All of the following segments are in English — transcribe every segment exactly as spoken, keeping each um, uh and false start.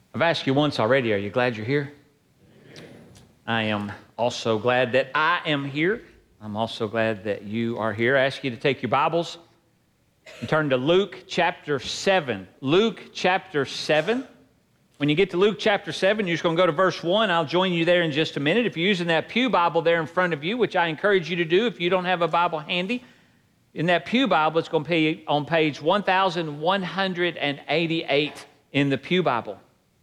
I've asked you once already, are you glad you're here? I am also glad that I am here. I'm also glad that you are here. I ask you to take your Bibles and turn to Luke chapter seven. Luke chapter seven. When you get to Luke chapter seven, you're just going to go to verse one. I'll join you there in just a minute. If you're using that pew Bible there in front of you, which I encourage you to do if you don't have a Bible handy, in that pew Bible, it's going to be on page one thousand one hundred eighty-eight in the pew Bible.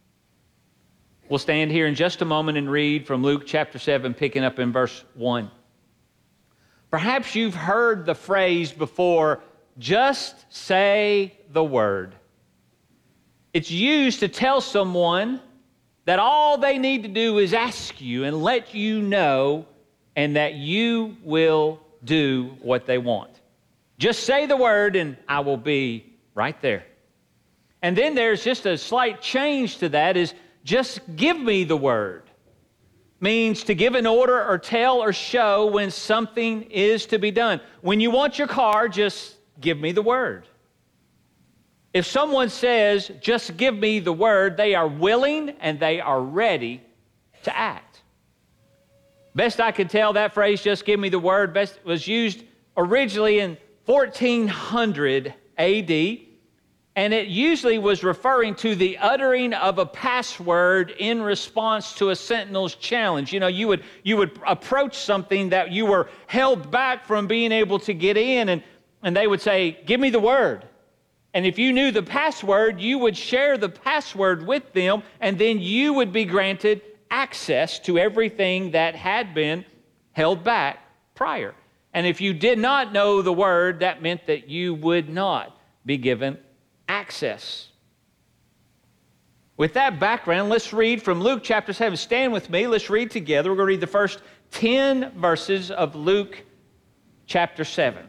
We'll stand here in just a moment and read from Luke chapter seven, picking up in verse one. Perhaps you've heard the phrase before, just say the word. It's used to tell someone that all they need to do is ask you and let you know, and that you will do what they want. Just say the word and I will be right there. And then there's just a slight change to that is, just give me the word. Means to give an order or tell or show when something is to be done. When you want your car, just give me the word. If someone says, just give me the word, they are willing and they are ready to act. Best I can tell, that phrase, just give me the word, best was used originally in fourteen hundred A D, and it usually was referring to the uttering of a password in response to a sentinel's challenge. You know, you would you would approach something that you were held back from being able to get in, and, and they would say, give me the word. And if you knew the password, you would share the password with them, and then you would be granted access to everything that had been held back prior. And if you did not know the word, that meant that you would not be given access. With that background, let's read from Luke chapter seven. Stand with me. Let's read together. We're going to read the first ten verses of Luke chapter seven.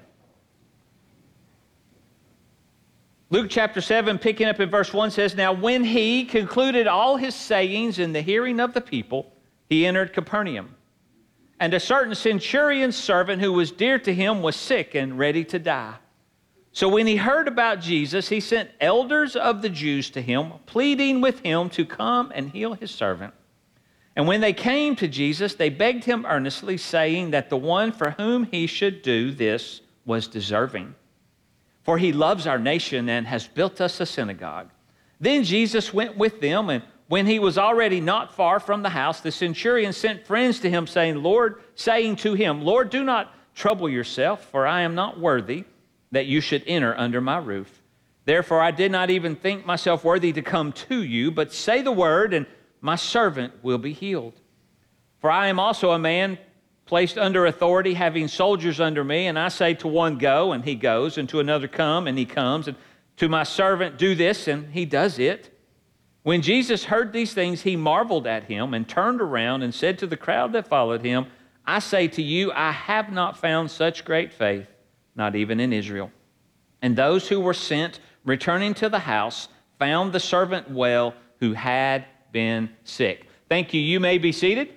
Luke chapter seven, picking up in verse one, says, Now when he concluded all his sayings in the hearing of the people, he entered Capernaum. And a certain centurion's servant who was dear to him was sick and ready to die. So when he heard about Jesus, he sent elders of the Jews to him, pleading with him to come and heal his servant. And when they came to Jesus, they begged him earnestly, saying that the one for whom he should do this was deserving. For he loves our nation and has built us a synagogue. Then Jesus went with them, and when he was already not far from the house, the centurion sent friends to him, saying, Lord, saying to him, Lord, do not trouble yourself, for I am not worthy that you should enter under my roof. Therefore I did not even think myself worthy to come to you, but say the word, and my servant will be healed. For I am also a man placed under authority, having soldiers under me, and I say to one, go, and he goes, and to another, come, and he comes, and to my servant, do this, and he does it. When Jesus heard these things, he marveled at him and turned around and said to the crowd that followed him, I say to you, I have not found such great faith, not even in Israel. And those who were sent, returning to the house, found the servant well who had been sick. Thank you. You may be seated.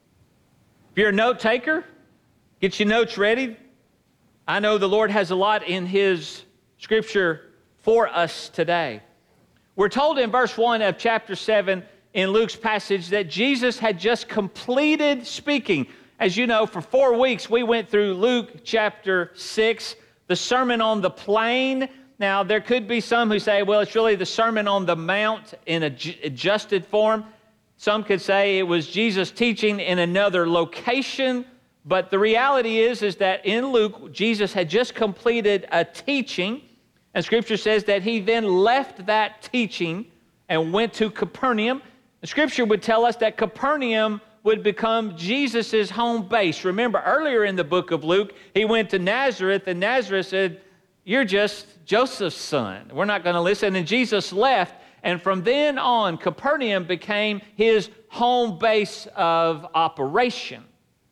If you're a note taker, get your notes ready. I know the Lord has a lot in his scripture for us today. We're told in verse one of chapter seven in Luke's passage that Jesus had just completed speaking. As you know, for four weeks we went through Luke chapter six, the Sermon on the Plain. Now, there could be some who say, well, it's really the Sermon on the Mount in adjusted form. Some could say it was Jesus teaching in another location. But the reality is, is that in Luke, Jesus had just completed a teaching. And Scripture says that he then left that teaching and went to Capernaum. The Scripture would tell us that Capernaum would become Jesus' home base. Remember, earlier in the book of Luke, he went to Nazareth, and Nazareth said, you're just Joseph's son. We're not going to listen. And Jesus left, and from then on, Capernaum became his home base of operation.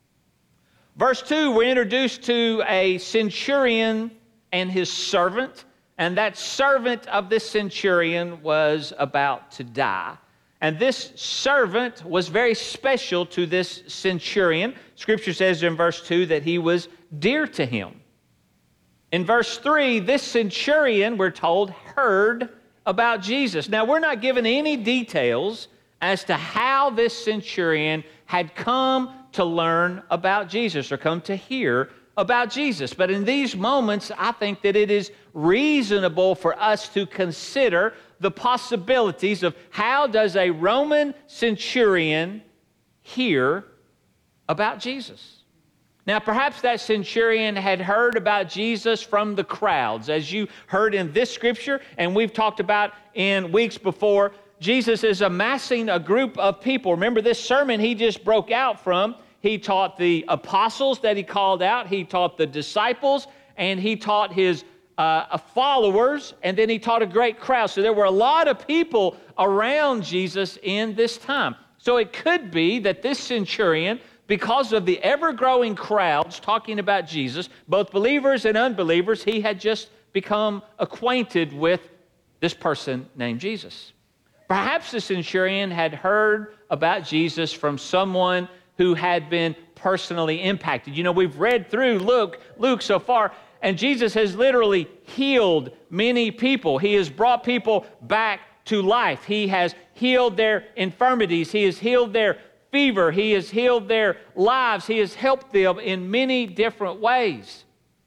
Verse two, we're introduced to a centurion and his servant, and that servant of this centurion was about to die. And this servant was very special to this centurion. Scripture says in verse two that he was dear to him. In verse three, this centurion, we're told, heard about Jesus. Now, we're not given any details as to how this centurion had come to learn about Jesus or come to hear about Jesus. But in these moments, I think that it is reasonable for us to consider the possibilities of how does a Roman centurion hear about Jesus. Now, perhaps that centurion had heard about Jesus from the crowds. As you heard in this scripture, and we've talked about in weeks before, Jesus is amassing a group of people. Remember this sermon he just broke out from. He taught the apostles that he called out. He taught the disciples, and he taught his uh, followers, and then he taught a great crowd. So there were a lot of people around Jesus in this time. So it could be that this centurion, because of the ever-growing crowds talking about Jesus, both believers and unbelievers, he had just become acquainted with this person named Jesus. Perhaps the centurion had heard about Jesus from someone who had been personally impacted. You know, we've read through Luke, Luke so far, and Jesus has literally healed many people. He has brought people back to life. He has healed their infirmities. He has healed their fever. He has healed their lives. He has helped them in many different ways.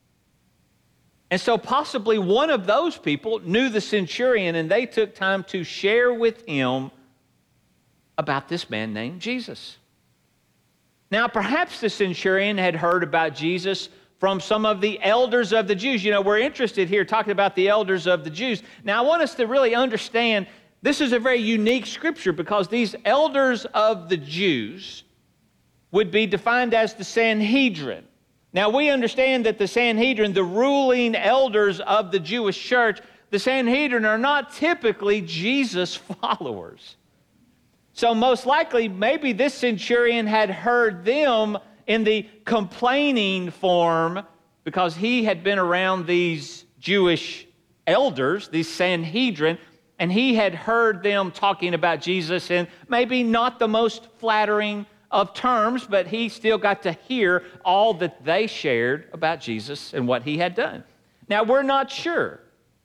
And so possibly one of those people knew the centurion, and they took time to share with him about this man named Jesus. Now, perhaps the centurion had heard about Jesus from some of the elders of the Jews. You know, we're interested here talking about the elders of the Jews. Now, I want us to really understand this is a very unique scripture because these elders of the Jews would be defined as the Sanhedrin. Now, we understand that the Sanhedrin, the ruling elders of the Jewish church, the Sanhedrin are not typically Jesus followers. So most likely, maybe this centurion had heard them in the complaining form because he had been around these Jewish elders, these Sanhedrin, and he had heard them talking about Jesus in maybe not the most flattering of terms, but he still got to hear all that they shared about Jesus and what he had done. Now, we're not sure,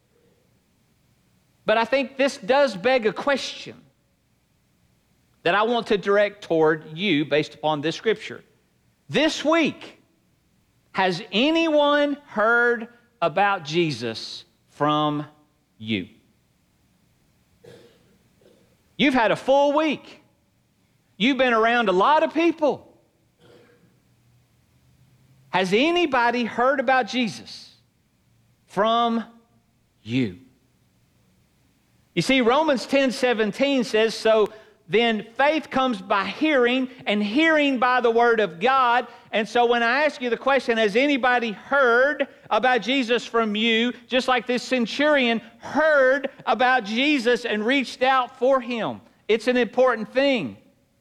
but I think this does beg a question that I want to direct toward you based upon this scripture. This week, has anyone heard about Jesus from you? You've had a full week. You've been around a lot of people. Has anybody heard about Jesus from you? You see, Romans ten seventeen says, so then faith comes by hearing, and hearing by the word of God. And so when I ask you the question, has anybody heard about Jesus from you, just like this centurion heard about Jesus and reached out for him? It's an important thing.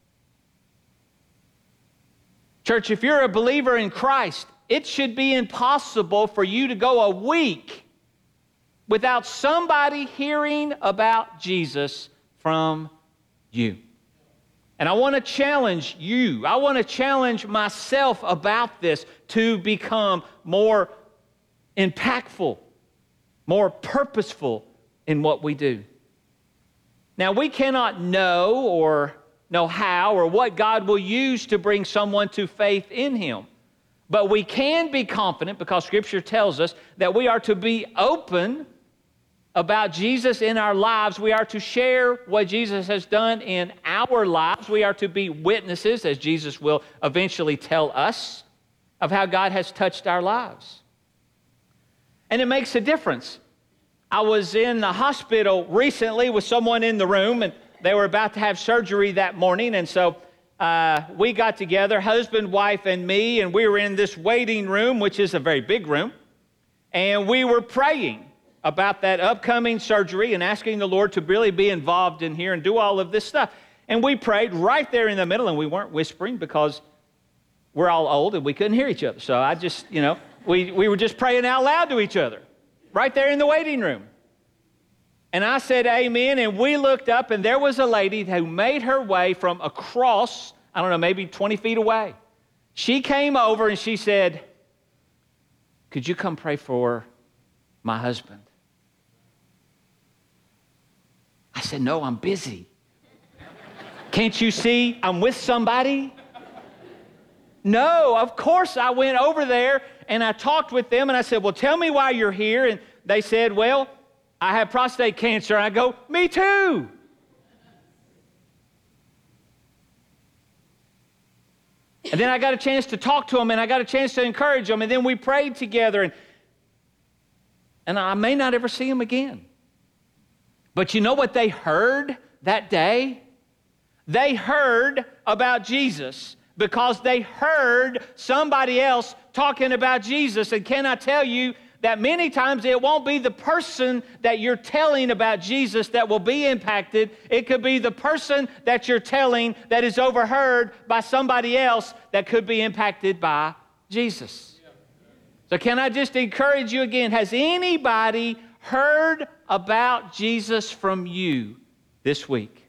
Church, if you're a believer in Christ, it should be impossible for you to go a week without somebody hearing about Jesus from you. And I want to challenge you. I want to challenge myself about this to become more impactful, more purposeful in what we do. Now, we cannot know or know how or what God will use to bring someone to faith in him. But we can be confident because Scripture tells us that we are to be open about Jesus in our lives. We are to share what Jesus has done in our lives. We are to be witnesses, as Jesus will eventually tell us, of how God has touched our lives. And it makes a difference. I was in the hospital recently with someone in the room, and they were about to have surgery that morning, and so uh, we got together, husband, wife, and me, and we were in this waiting room, which is a very big room, and we were praying about that upcoming surgery and asking the Lord to really be involved in here and do all of this stuff. And we prayed right there in the middle, and we weren't whispering because we're all old and we couldn't hear each other. So I just, you know, we, we were just praying out loud to each other right there in the waiting room. And I said amen, and we looked up, and there was a lady who made her way from across, I don't know, maybe twenty feet away. She came over and she said, could you come pray for my husband? I said, no, I'm busy. Can't you see I'm with somebody? No, of course I went over there and I talked with them and I said, well, tell me why you're here. And they said, well, I have prostate cancer. And I go, me too. And then I got a chance to talk to them and I got a chance to encourage them. And then we prayed together. And, and I may not ever see them again. But you know what they heard that day? They heard about Jesus because they heard somebody else talking about Jesus. And can I tell you that many times it won't be the person that you're telling about Jesus that will be impacted. It could be the person that you're telling that is overheard by somebody else that could be impacted by Jesus. So can I just encourage you again, has anybody heard about Jesus from you this week?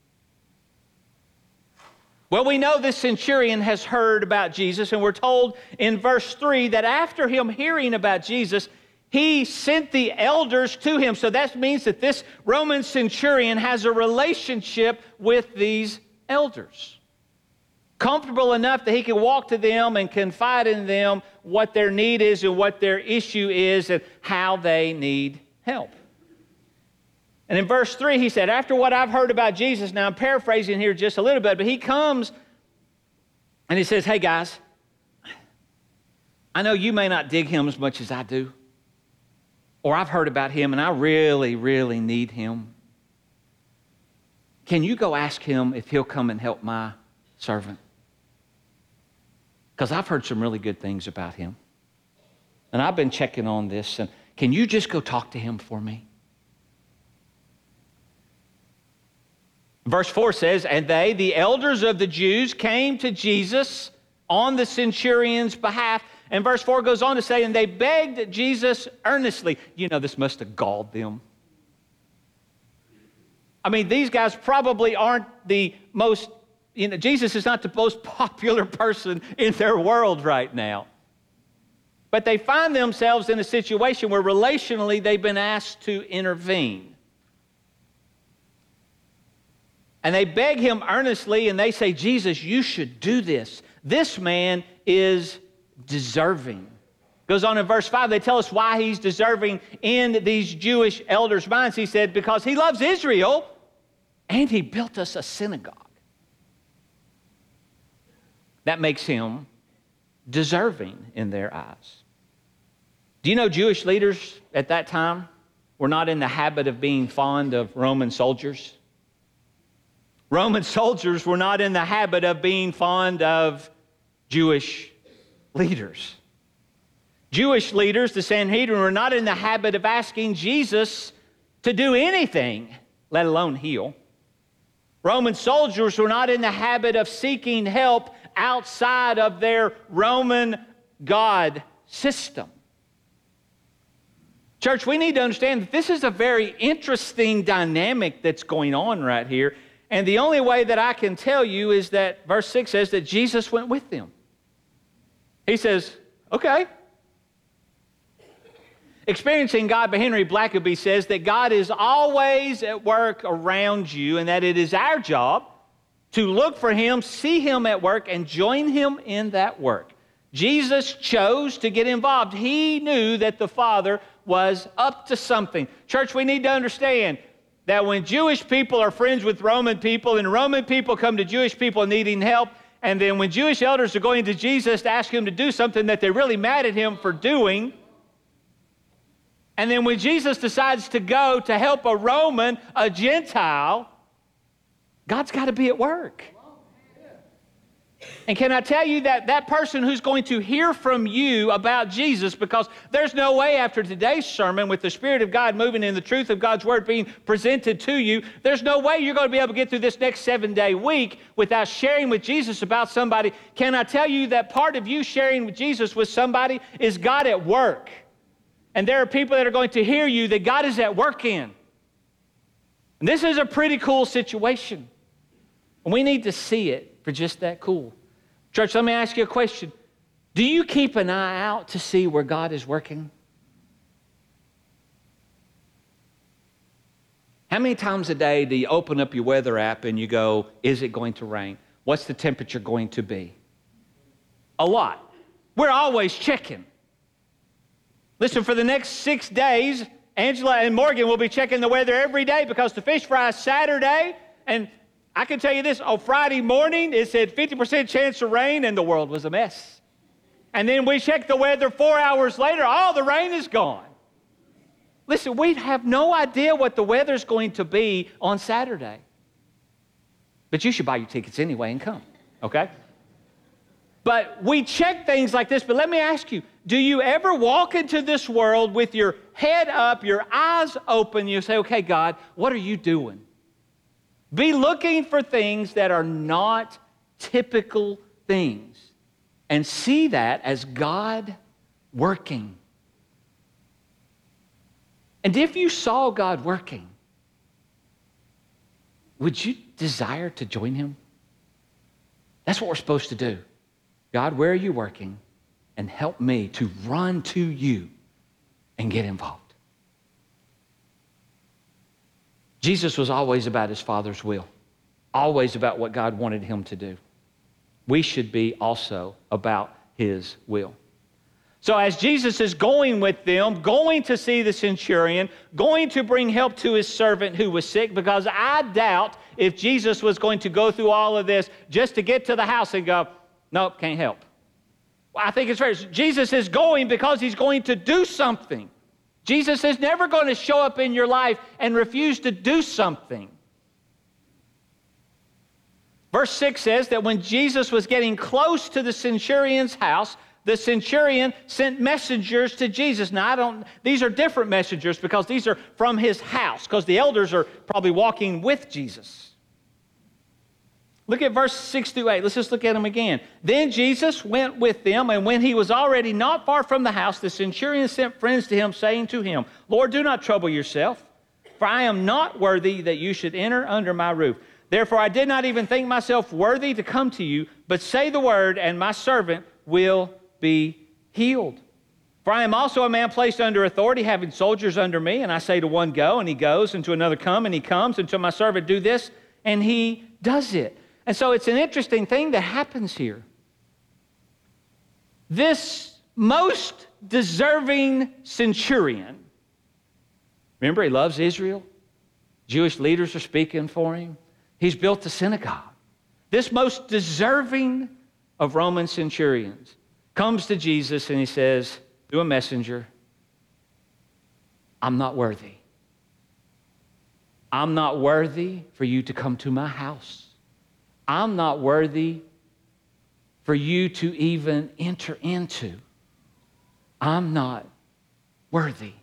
Well, we know this centurion has heard about Jesus, and we're told in verse three that after him hearing about Jesus, he sent the elders to him. So that means that this Roman centurion has a relationship with these elders. Comfortable enough that he can walk to them and confide in them what their need is and what their issue is and how they need help. And in verse three, he said, after what I've heard about Jesus, now I'm paraphrasing here just a little bit, but he comes and he says, hey guys, I know you may not dig him as much as I do, or I've heard about him and I really, really need him. Can you go ask him if he'll come and help my servant? Because I've heard some really good things about him. And I've been checking on this, and can you just go talk to him for me? Verse four says, and they, the elders of the Jews, came to Jesus on the centurion's behalf. And verse four goes on to say, and they begged Jesus earnestly. You know, this must have galled them. I mean, these guys probably aren't the most, you know, Jesus is not the most popular person in their world right now. But they find themselves in a situation where relationally they've been asked to intervene. And they beg him earnestly, and they say, Jesus, you should do this. This man is deserving. Goes on in verse five, they tell us why he's deserving in these Jewish elders' minds. He said, because he loves Israel, and he built us a synagogue. That makes him deserving in their eyes. Do you know Jewish leaders at that time were not in the habit of being fond of Roman soldiers? Roman soldiers were not in the habit of being fond of Jewish leaders. Jewish leaders, the Sanhedrin, were not in the habit of asking Jesus to do anything, let alone heal. Roman soldiers were not in the habit of seeking help outside of their Roman God system. Church, we need to understand that this is a very interesting dynamic that's going on right here. And the only way that I can tell you is that verse six says that Jesus went with them. He says, okay. Experiencing God by Henry Blackaby says that God is always at work around you and that it is our job to look for him, see him at work, and join him in that work. Jesus chose to get involved. He knew that the Father was up to something. Church, we need to understand that when Jewish people are friends with Roman people and Roman people come to Jewish people needing help, and then when Jewish elders are going to Jesus to ask him to do something that they're really mad at him for doing, and then when Jesus decides to go to help a Roman, a Gentile, God's got to be at work. And can I tell you that that person who's going to hear from you about Jesus, because there's no way after today's sermon with the Spirit of God moving in the truth of God's Word being presented to you, there's no way you're going to be able to get through this next seven-day week without sharing with Jesus about somebody. Can I tell you that part of you sharing with Jesus with somebody is God at work? And there are people that are going to hear you that God is at work in. And this is a pretty cool situation. And we need to see it for just that cool. Church, let me ask you a question. Do you keep an eye out to see where God is working? How many times a day do you open up your weather app and you go, is it going to rain? What's the temperature going to be? A lot. We're always checking. Listen, for the next six days, Angela and Morgan will be checking the weather every day because the fish fry is Saturday. And I can tell you this, on Friday morning, it said fifty percent chance of rain, and the world was a mess. And then we checked the weather four hours later, all the rain is gone. Listen, we have no idea what the weather's going to be on Saturday. But you should buy your tickets anyway and come, okay? But we check things like this, but let me ask you, do you ever walk into this world with your head up, your eyes open, you say, okay, God, what are you doing? Be looking for things that are not typical things and see that as God working. And if you saw God working, would you desire to join him? That's what we're supposed to do. God, where are you working? And help me to run to you and get involved. Jesus was always about his Father's will, always about what God wanted him to do. We should be also about his will. So as Jesus is going with them, going to see the centurion, going to bring help to his servant who was sick, because I doubt if Jesus was going to go through all of this just to get to the house and go, nope, can't help. Well, I think it's fair. Jesus is going because he's going to do something. Jesus is never going to show up in your life and refuse to do something. Verse six says that when Jesus was getting close to the centurion's house, the centurion sent messengers to Jesus. Now, I don't, these are different messengers because these are from his house, because the elders are probably walking with Jesus. Look at verse six through eight. Let's just look at them again. Then Jesus went with them, and when he was already not far from the house, the centurion sent friends to him, saying to him, Lord, do not trouble yourself, for I am not worthy that you should enter under my roof. Therefore, I did not even think myself worthy to come to you, but say the word, and my servant will be healed. For I am also a man placed under authority, having soldiers under me, and I say to one, go, and he goes, and to another, come, and he comes, and to my servant, do this, and he does it. And so it's an interesting thing that happens here. This most deserving centurion, remember, he loves Israel. Jewish leaders are speaking for him. He's built a synagogue. This most deserving of Roman centurions comes to Jesus and he says, through a messenger, I'm not worthy. I'm not worthy for you to come to my house. I'm not worthy for you to even enter into. I'm not worthy.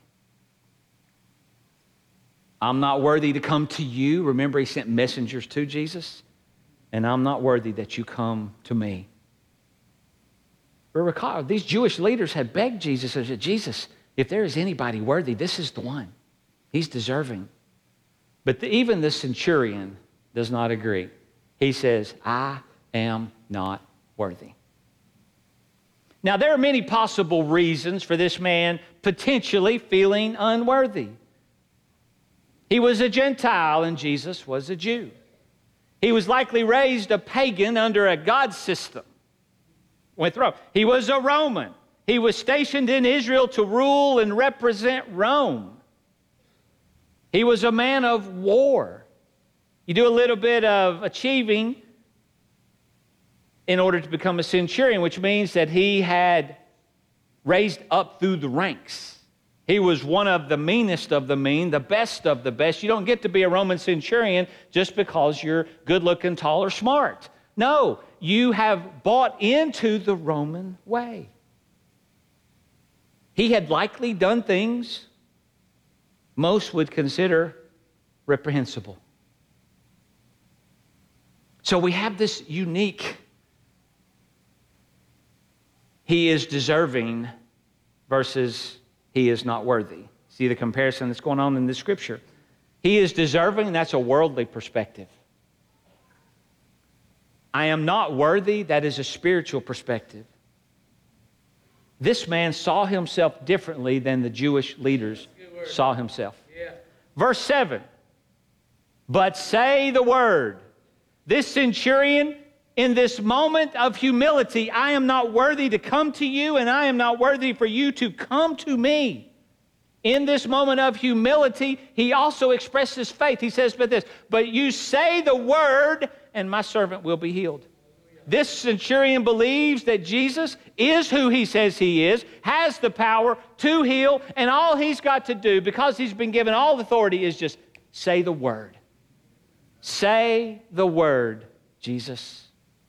I'm not worthy to come to you. Remember, he sent messengers to Jesus. And I'm not worthy that you come to me. But recall, these Jewish leaders had begged Jesus and said, Jesus, if there is anybody worthy, this is the one. He's deserving. But the, even the centurion does not agree. He says, I am not worthy. Now, there are many possible reasons for this man potentially feeling unworthy. He was a Gentile and Jesus was a Jew. He was likely raised a pagan under a god system. Went through. He was a Roman. He was stationed in Israel to rule and represent Rome. He was a man of war. You do a little bit of achieving in order to become a centurion, which means that he had raised up through the ranks. He was one of the meanest of the mean, the best of the best. You don't get to be a Roman centurion just because you're good-looking, tall, or smart. No, you have bought into the Roman way. He had likely done things most would consider reprehensible. So we have this unique, he is deserving versus he is not worthy. See the comparison that's going on in the scripture. He is deserving, that's a worldly perspective. I am not worthy, that is a spiritual perspective. This man saw himself differently than the Jewish leaders saw himself. Yeah. Verse seven, but say the word. This centurion, in this moment of humility, I am not worthy to come to you, and I am not worthy for you to come to me. In this moment of humility, he also expresses faith. He says, but this, but you say the word, and my servant will be healed. This centurion believes that Jesus is who he says he is, has the power to heal, and all he's got to do, because he's been given all the authority, is just say the word. Say the word, Jesus.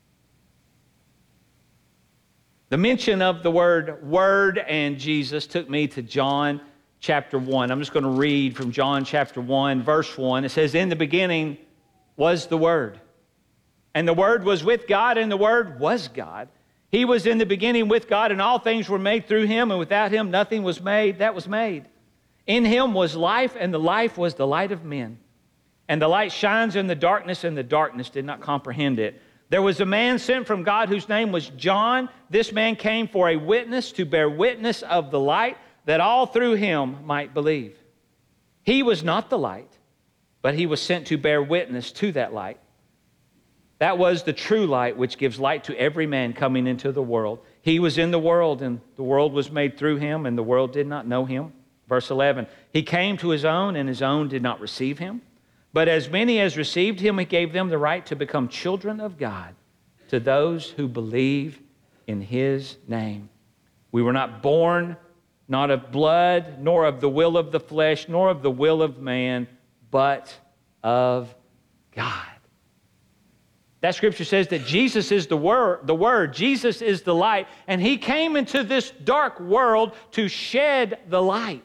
The mention of the word word and Jesus took me to John chapter one. I'm just going to read from John chapter one, verse one. It says, in the beginning was the Word, and the Word was with God, and the Word was God. He was in the beginning with God, and all things were made through him, and without him nothing was made that was made. In him was life, and the life was the light of men. And the light shines in the darkness, and the darkness did not comprehend it. There was a man sent from God whose name was John. This man came for a witness, to bear witness of the light, that all through him might believe. He was not the light, but he was sent to bear witness to that light. That was the true light, which gives light to every man coming into the world. He was in the world, and the world was made through him, and the world did not know him. Verse eleven, he came to his own, and his own did not receive him. But as many as received him, he gave them the right to become children of God, to those who believe in his name. We were not born, not of blood, nor of the will of the flesh, nor of the will of man, but of God. That scripture says that Jesus is the word, the Word. Jesus is the light, and he came into this dark world to shed the light.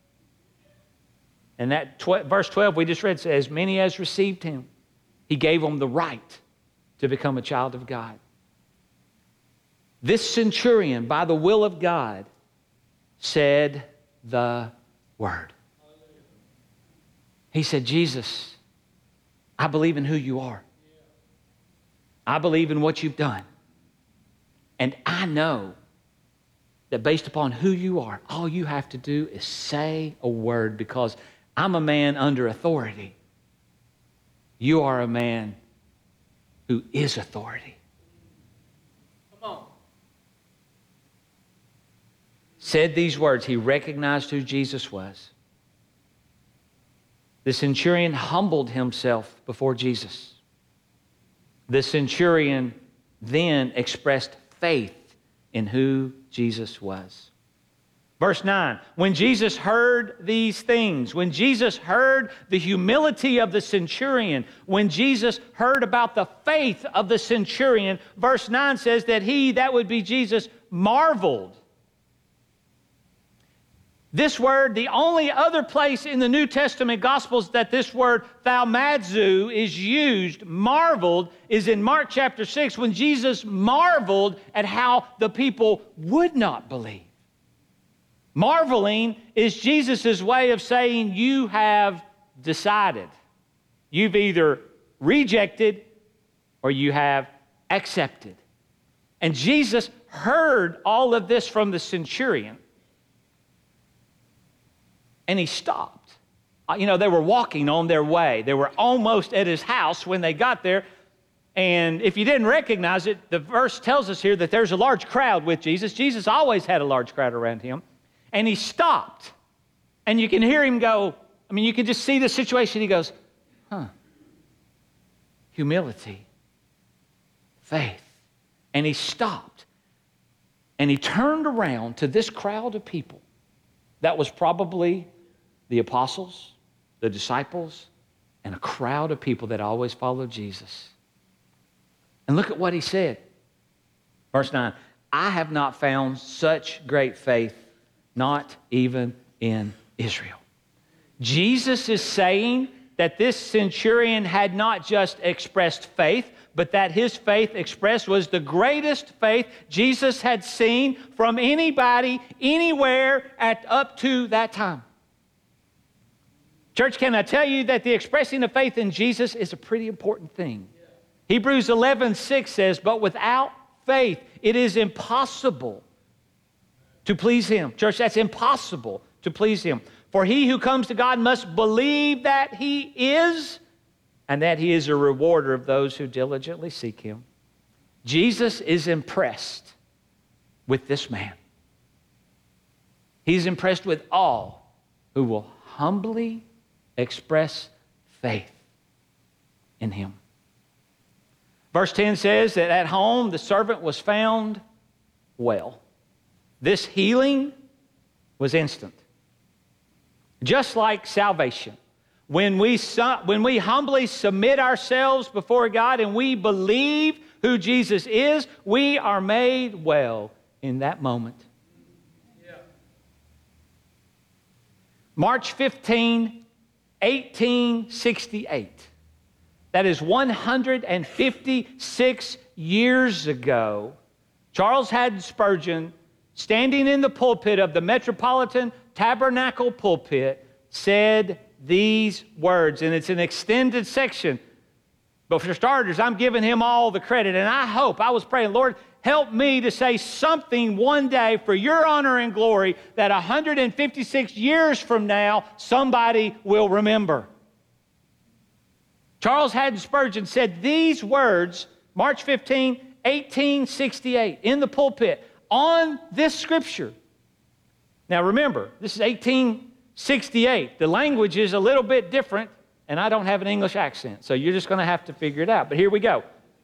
And that tw- verse twelve we just read says, as many as received him, he gave them the right to become a child of God. This centurion, by the will of God, said the word. He said, Jesus, I believe in who you are. I believe in what you've done. And I know that based upon who you are, all you have to do is say a word, because I'm a man under authority. You are a man who is authority. Come on. Said these words. He recognized who Jesus was. The centurion humbled himself before Jesus. The centurion then expressed faith in who Jesus was. Verse nine, when Jesus heard these things, when Jesus heard the humility of the centurion, when Jesus heard about the faith of the centurion, verse nine says that he, that would be Jesus, marveled. This word, the only other place in the New Testament Gospels that this word thaumazo is used, marveled, is in Mark chapter six, when Jesus marveled at how the people would not believe. Marveling is Jesus' way of saying you have decided. You've either rejected or you have accepted. And Jesus heard all of this from the centurion. And he stopped. You know, they were walking on their way. They were almost at his house when they got there. And if you didn't recognize it, the verse tells us here that there's a large crowd with Jesus. Jesus always had a large crowd around him. And he stopped. And you can hear him go, I mean, you can just see the situation. He goes, huh, humility, faith. And he stopped. And he turned around to this crowd of people. That was probably the apostles, the disciples, and a crowd of people that always followed Jesus. And look at what he said. Verse nine, I have not found such great faith, not even in Israel. Jesus is saying that this centurion had not just expressed faith, but that his faith expressed was the greatest faith Jesus had seen from anybody, anywhere, at up to that time. Church, can I tell you that the expressing of faith in Jesus is a pretty important thing? Yeah. Hebrews eleven six says, but without faith, it is impossible to please him. Church, that's impossible to please him. For he who comes to God must believe that he is, and that He is a rewarder of those who diligently seek Him. Jesus is impressed with this man. He's impressed with all who will humbly express faith in Him. Verse ten says that at home the servant was found well. This healing was instant. Just like salvation. When we, when we humbly submit ourselves before God and we believe who Jesus is, we are made well in that moment. Yeah. March fifteenth, eighteen sixty-eight. That is one hundred fifty-six years ago. Charles Haddon Spurgeon, standing in the pulpit of the Metropolitan Tabernacle pulpit, said these words, and it's an extended section. But for starters, I'm giving him all the credit, and I hope, I was praying, Lord, help me to say something one day for your honor and glory that one hundred fifty-six years from now, somebody will remember. Charles Haddon Spurgeon said these words, March fifteenth, eighteen sixty-eight, in the pulpit, on this scripture. Now remember, this is eighteen sixty-eight. The language is a little bit different, and I don't have an English accent, so you're just going to have to figure it out. But here we go.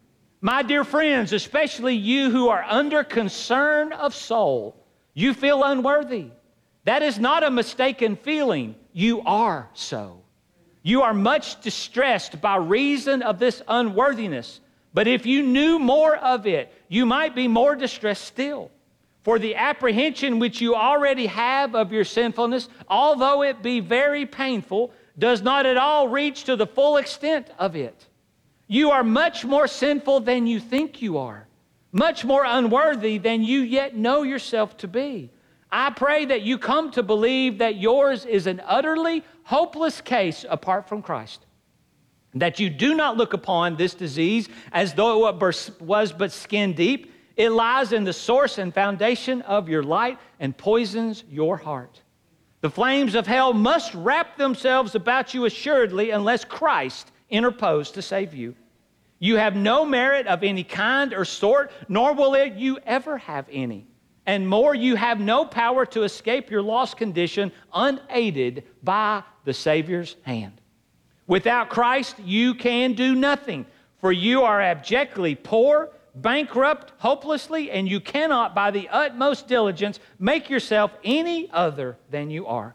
My dear friends, especially you who are under concern of soul, you feel unworthy. That is not a mistaken feeling. You are so. You are much distressed by reason of this unworthiness. But if you knew more of it, you might be more distressed still. For the apprehension which you already have of your sinfulness, although it be very painful, does not at all reach to the full extent of it. You are much more sinful than you think you are, much more unworthy than you yet know yourself to be. I pray that you come to believe that yours is an utterly hopeless case apart from Christ, that you do not look upon this disease as though it was but skin deep. It lies in the source and foundation of your light and poisons your heart. The flames of hell must wrap themselves about you assuredly unless Christ interposed to save you. You have no merit of any kind or sort, nor will it you ever have any. And more, you have no power to escape your lost condition unaided by the Savior's hand. Without Christ, you can do nothing, for you are abjectly poor, bankrupt, hopelessly, and you cannot, by the utmost diligence, make yourself any other than you are.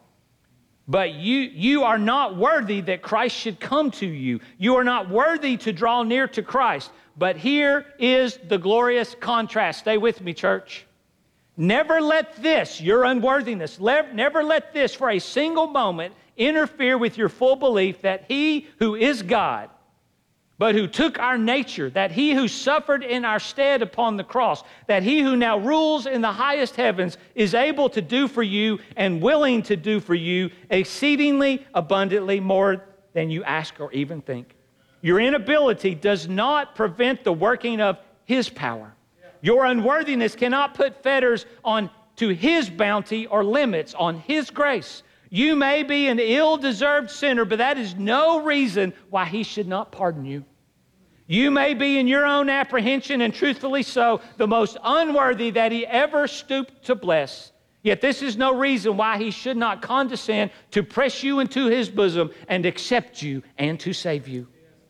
But you, you are not worthy that Christ should come to you. You are not worthy to draw near to Christ. But here is the glorious contrast. Stay with me, church. Never let this, your unworthiness, never let this for a single moment interfere with your full belief that He who is God, but who took our nature, that He who suffered in our stead upon the cross, that He who now rules in the highest heavens is able to do for you and willing to do for you exceedingly abundantly more than you ask or even think. Your inability does not prevent the working of His power. Your unworthiness cannot put fetters on to His bounty or limits on His grace. You may be an ill-deserved sinner, but that is no reason why He should not pardon you. You may be in your own apprehension, and truthfully so, the most unworthy that He ever stooped to bless. Yet this is no reason why He should not condescend to press you into His bosom and accept you and to save you.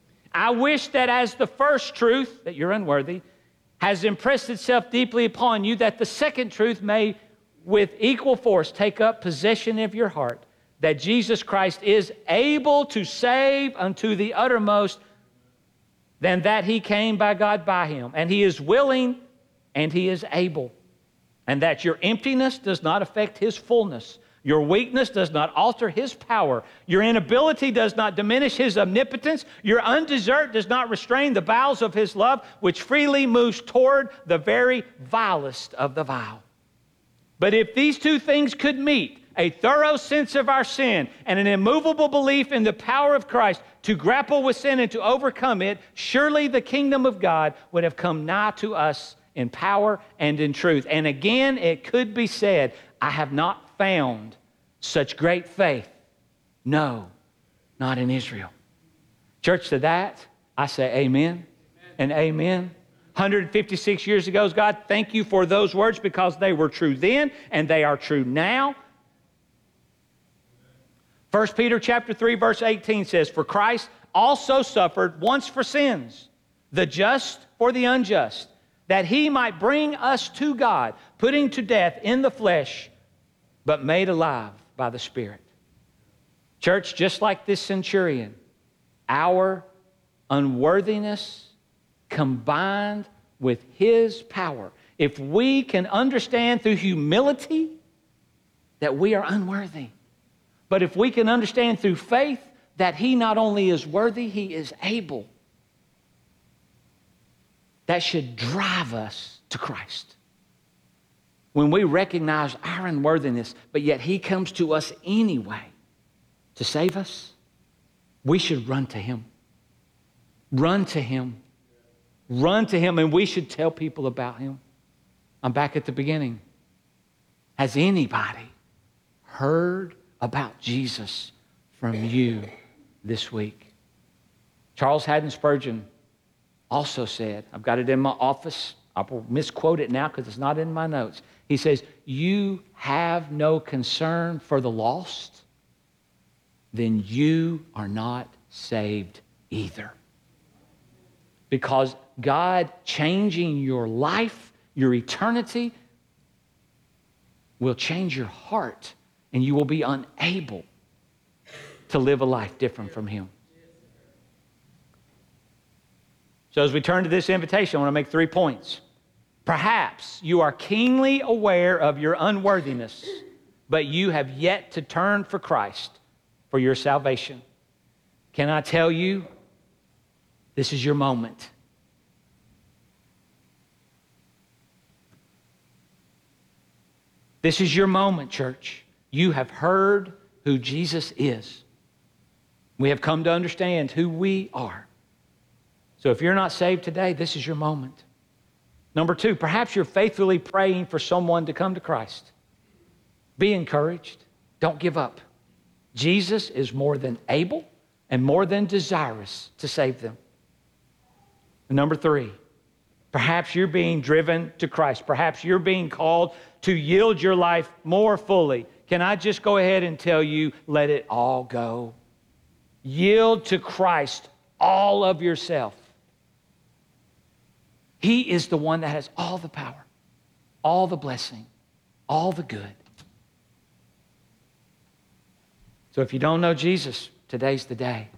I wish that as the first truth, that you're unworthy, has impressed itself deeply upon you, that the second truth may with equal force take up possession of your heart, that Jesus Christ is able to save unto the uttermost, than that He came by God by Him. And He is willing and He is able. And that your emptiness does not affect His fullness. Your weakness does not alter His power. Your inability does not diminish His omnipotence. Your undesert does not restrain the bowels of His love, which freely moves toward the very vilest of the vile. But if these two things could meet, a thorough sense of our sin and an immovable belief in the power of Christ to grapple with sin and to overcome it, surely the kingdom of God would have come nigh to us in power and in truth. And again, it could be said, I have not found such great faith. No, not in Israel. Church, to that, I say amen, amen. And amen. one hundred fifty-six years ago, God, thank you for those words because they were true then and they are true now. First Peter chapter three, verse eighteen says, for Christ also suffered once for sins, the just for the unjust, that he might bring us to God, putting to death in the flesh, but made alive by the Spirit. Church, just like this centurion, our unworthiness combined with his power, if we can understand through humility that we are unworthy, but if we can understand through faith that he not only is worthy, he is able, that should drive us to Christ. When we recognize our unworthiness, but yet he comes to us anyway to save us, we should run to him. Run to him. Run to him, and we should tell people about him. I'm back at the beginning. Has anybody heard about Jesus from you this week? Charles Haddon Spurgeon also said, I've got it in my office, I will misquote it now because it's not in my notes. He says, you have no concern for the lost, then you are not saved either. Because God changing your life, your eternity, will change your heart, and you will be unable to live a life different from him. So as we turn to this invitation, I want to make three points. Perhaps you are keenly aware of your unworthiness, but you have yet to turn for Christ for your salvation. Can I tell you, this is your moment. This is your moment, church. You have heard who Jesus is. We have come to understand who we are. So if you're not saved today, this is your moment. Number two, perhaps you're faithfully praying for someone to come to Christ. Be encouraged. Don't give up. Jesus is more than able and more than desirous to save them. And number three, perhaps you're being driven to Christ. Perhaps you're being called to yield your life more fully. Can I just go ahead and tell you, let it all go. Yield to Christ all of yourself. He is the one that has all the power, all the blessing, all the good. So if you don't know Jesus, today's the day.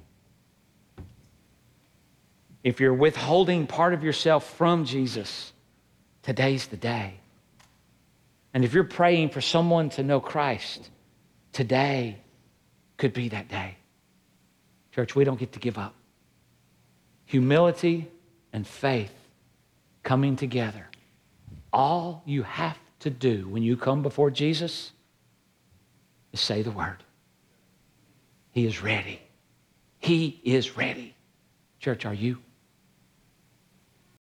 If you're withholding part of yourself from Jesus, today's the day. And if you're praying for someone to know Christ, today could be that day. Church, we don't get to give up. Humility and faith coming together. All you have to do when you come before Jesus is say the word. He is ready. He is ready. Church, are you?